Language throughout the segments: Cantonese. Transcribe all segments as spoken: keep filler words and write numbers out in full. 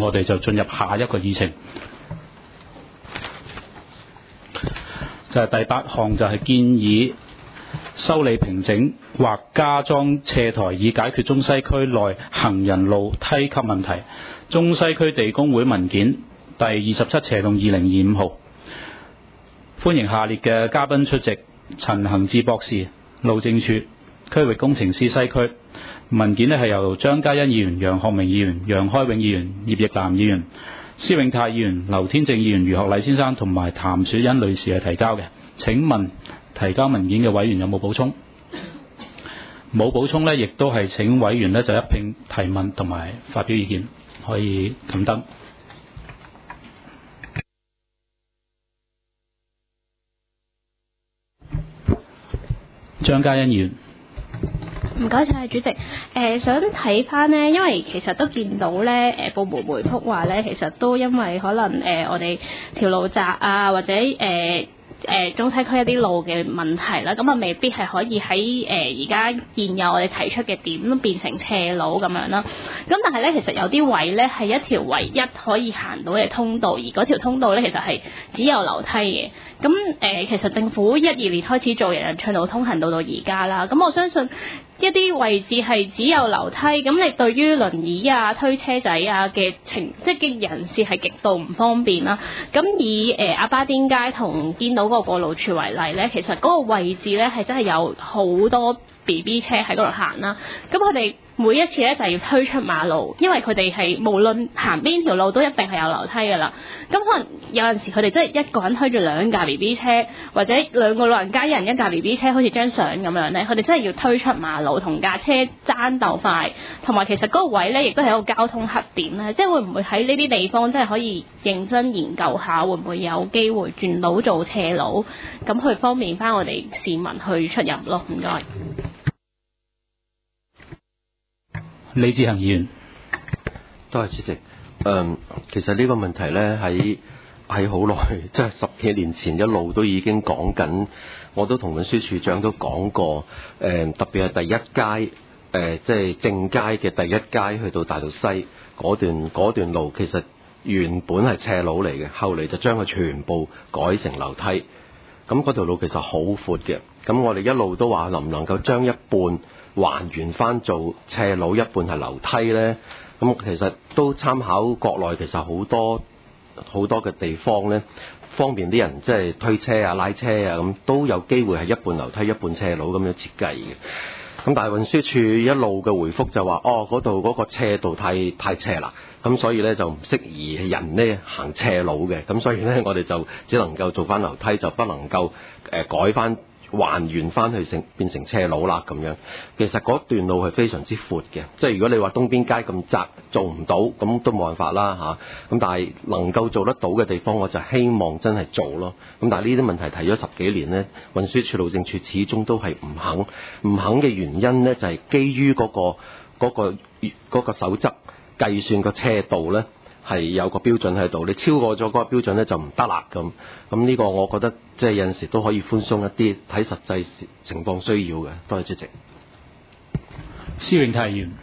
我哋就進入下一個議程，就係、是、第八項，就係建議修理平整或加裝斜台，以解決中西區內行人路梯級問題。中西區地工會文件第二十七斜洞二零二五號，歡迎下列嘅嘉賓出席：陳恒志博士，路政署區域工程師西區。文件呢係由張嘉欣議員、楊學明議員、楊開永議員、葉奕南議員、施永泰議員、劉天正議員、余學禮先生同埋譚雪欣女士係提交嘅。請問提交文件嘅委員有冇補充？冇補充呢，亦都係請委員呢就一併提問同埋發表意見，可以撳燈。張嘉欣議員。 唔該晒，主席。誒、呃、想睇翻呢，因為其實都見到呢，誒、呃、部門回覆話呢，其實都因為可能誒、呃、我哋條路窄啊，或者誒誒、呃呃、中西區一啲路嘅問題啦，咁啊未必係可以喺誒而家現有我哋提出嘅點變成斜路咁樣啦。咁但係呢，其實有啲位呢係一條唯一可以行到嘅通道，而嗰條通道呢，其實係只有樓梯嘅。咁誒、呃，其實政府一二年開始做人人暢道通行到到而家啦。咁我相信一啲位置係只有樓梯，咁你對於輪椅啊、推車仔啊嘅情，即係嘅人士係極度唔方便啦。咁以誒亞巴甸街同堅道嗰個過路處為例咧，其實嗰個位置咧係真係有好多 B B 車喺嗰度行啦。咁佢哋每一次咧就係要推出馬路，因為佢哋係無論行邊條路都一定係有樓梯㗎啦。咁可能有陣時佢哋真係一個人推住兩架 B B 車，或者兩個老人家一人一架 B B 車，好似張相咁樣咧，佢哋真係要推出馬路同架車爭鬥快，同埋其實嗰個位咧亦都係一個交通黑點咧，即係會唔會喺呢啲地方真係可以認真研究下，會唔會有機會轉到做斜路，咁去方便翻我哋市民去出入咯？唔該。 李志恒議員。 多謝主席。嗯，其實呢個問題呢，喺喺好耐，即係十幾年前一路都已經講緊，我都同運輸署長都講過。誒、嗯，特別係第一街，誒即係正街嘅第一街去到大道西嗰段嗰段路，其實原本係斜路嚟嘅，後嚟就將佢全部改成樓梯。咁嗰條路其實好闊嘅，咁我哋一路都話能唔能夠將一半還原翻做斜路，一半係樓梯呢？咁其實都參考國內其實好多好多嘅地方呢，方便啲人即係推車啊、拉車啊，咁都有機會係一半樓梯一半斜路咁樣設計嘅。咁但係運輸署一路嘅回覆就話，哦，嗰度嗰個斜度太太斜啦，咁所以呢就唔適宜人呢行斜路嘅，咁所以呢，我哋就只能夠做翻樓梯，就不能夠誒、呃、改翻還原翻去成變成斜路啦咁樣。其實嗰段路係非常之闊嘅，即係如果你話東邊街咁窄做唔到，咁都冇辦法啦嚇。咁但係能夠做得到嘅地方，我就希望真係做咯。咁但係呢啲問題提咗十幾年呢，運輸署路政署始終都係唔肯，唔肯嘅原因呢，就係基於嗰個嗰個嗰個守則計算個斜度呢，係有個標準喺度，你超過咗嗰個標準咧就唔得啦咁。咁呢個我覺得即係有陣時都可以寬鬆一啲，睇實際情況需要嘅。多謝主席。 施永泰議員。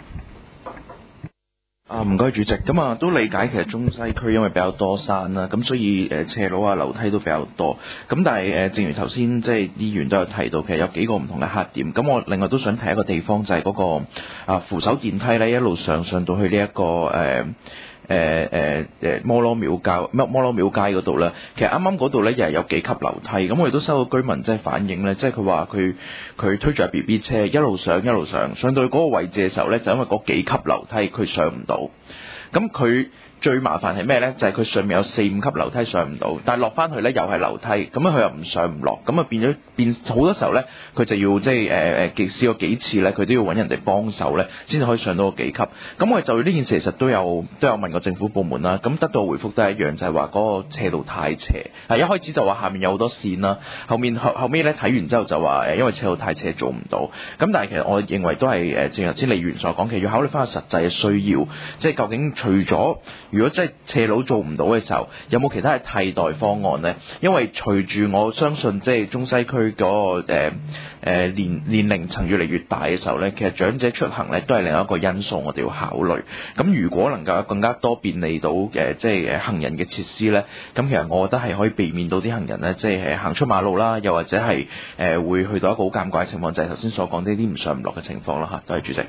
啊，唔該主席。咁啊，都理解其實中西區因為比較多山啦，咁所以誒斜路啊、樓梯都比較多。咁但係誒，正如頭先即係議員都有提到，其實有幾個唔同嘅黑點。咁我另外都想提一個地方，就係嗰個啊扶手電梯咧，一路上上到去呢一個誒。誒誒誒摩羅廟街摩摩羅廟街嗰度咧，其實啱啱嗰度咧又係有幾級樓梯，咁我亦都收到居民即係反映咧，即係佢話佢佢推住 B B 車一路上一路上，上到去嗰個位置嘅時候咧，就因為嗰幾級樓梯佢上唔到，咁佢最麻煩係咩咧？就係、是、佢上面有四五級樓梯上唔到，但係落翻去咧又係樓梯，咁樣佢又唔上唔落，咁啊變咗變好多時候咧，佢就要即係誒誒試過幾次咧，佢都要揾人哋幫手咧，先至可以上到個幾級。咁我哋就呢件事其實都有都有問過政府部門啦，咁得到回覆都係一樣，就係話嗰個斜度太斜。係一開始就話下面有好多線啦，後面後後尾咧睇完之後就話誒，因為斜度太斜做唔到。咁但係其實我認為都係誒，正如頭先李議員所講，其實要考慮翻個實際嘅需要，即係究竟除咗如果真係斜路做唔到嘅時候，有冇其他嘅替代方案呢？因為隨住我相信即係中西區嗰、那個誒、呃、年年齡層越嚟越大嘅時候呢，其實長者出行呢都係另一個因素，我哋要考慮。咁如果能夠有更加多便利到誒即係行人嘅設施呢，咁其實我覺得係可以避免到啲行人呢，即係行出馬路啦，又或者係誒、呃、會去到一個好尷尬嘅情況，就係頭先所講呢啲唔上唔落嘅情況啦嚇。多謝主席。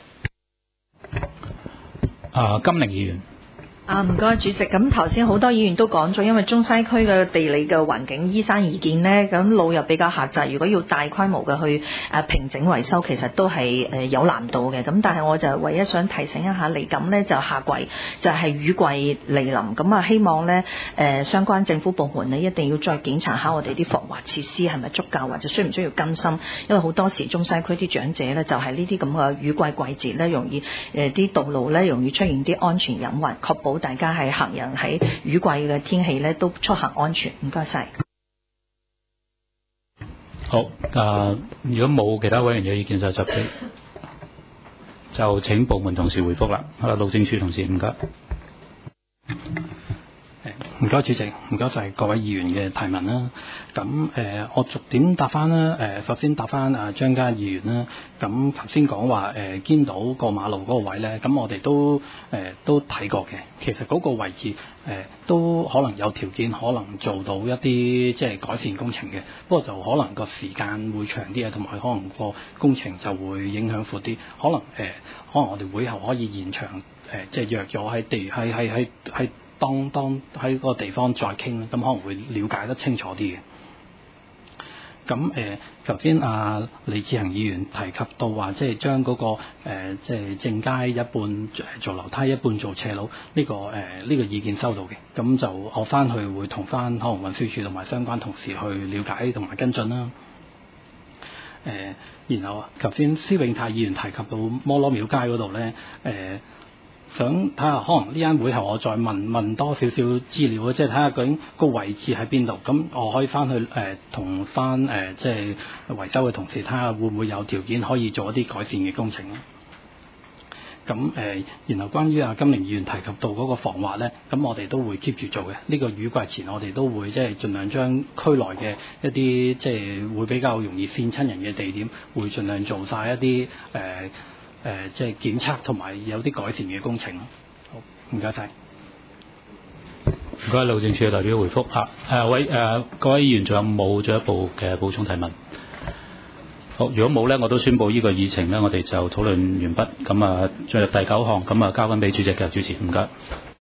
啊，金玲議員。 啊，唔該主席。咁頭先好多議員都講咗，因為中西區嘅地理嘅環境依山而建呢，咁路又比較狹窄，如果要大規模嘅去誒平整維修，其實都係誒有難度嘅。咁但係我就唯一想提醒一下嚟緊呢，就下季就係雨季嚟臨，咁啊希望呢誒相關政府部門呢一定要再檢查下我哋啲防滑設施係咪足夠，或者需唔需要更新，因為好多時中西區啲長者呢，就係呢啲咁嘅雨季季節呢，容易誒啲道路呢，容易出現啲安全隱患，確保大家係行人喺雨季嘅天氣咧都出行安全。唔該晒。 好，誒、呃，如果冇其他委員有意見就集體，就請部門同事回覆啦。好啦，路政署同事，唔該。 唔該主席，唔該晒各位議員嘅提問啦。咁誒、呃，我逐點答翻啦。誒、呃，首先答翻啊張家議員啦。咁頭先講話誒堅道過馬路嗰個位咧，咁我哋都誒、呃、都睇過嘅。其實嗰個位置誒、呃、都可能有條件，可能做到一啲即係改善工程嘅。不過就可能個時間會長啲啊，同埋可能個工程就會影響闊啲。可能誒、呃，可能我哋會後可以延長誒、呃，即係約咗喺地喺喺喺喺。當當喺個地方再傾，咁可能會了解得清楚啲嘅。咁誒，頭先阿李志恒議員提及到話，即係將嗰個、呃、即係正街一半做樓梯，一半做斜路，呢、呢個誒呢、呃呢個意見收到嘅。咁就我翻去會同翻可能運輸署同埋相關同事去了解同埋跟進啦。誒、呃，然後頭先施永泰議員提及到摩羅廟街嗰度咧，誒、呃。想睇下，可能呢間會後我再問問多少少資料啊，即係睇下究竟個位置喺邊度，咁我可以翻去誒同翻誒即係維修嘅同事睇下會唔會有條件可以做一啲改善嘅工程咯。咁誒、呃，然後關於阿金玲議員提及到嗰個防滑咧，咁我哋都會 keep 住做嘅。呢、這個雨季前我哋都會即係盡量將區內嘅一啲即係會比較容易跣親人嘅地點，會盡量做晒一啲誒。呃誒、呃，即係檢測同埋有啲改善嘅工程咯。好，唔該晒。 唔該，路政署嘅代表回覆嚇。誒、啊，位誒、呃、各位議員仲有冇進一步嘅補充提問？好，如果冇咧，我都宣布呢個議程咧，我哋就討論完畢。咁啊，進入第九項，咁啊交翻俾主席嘅主持，唔該。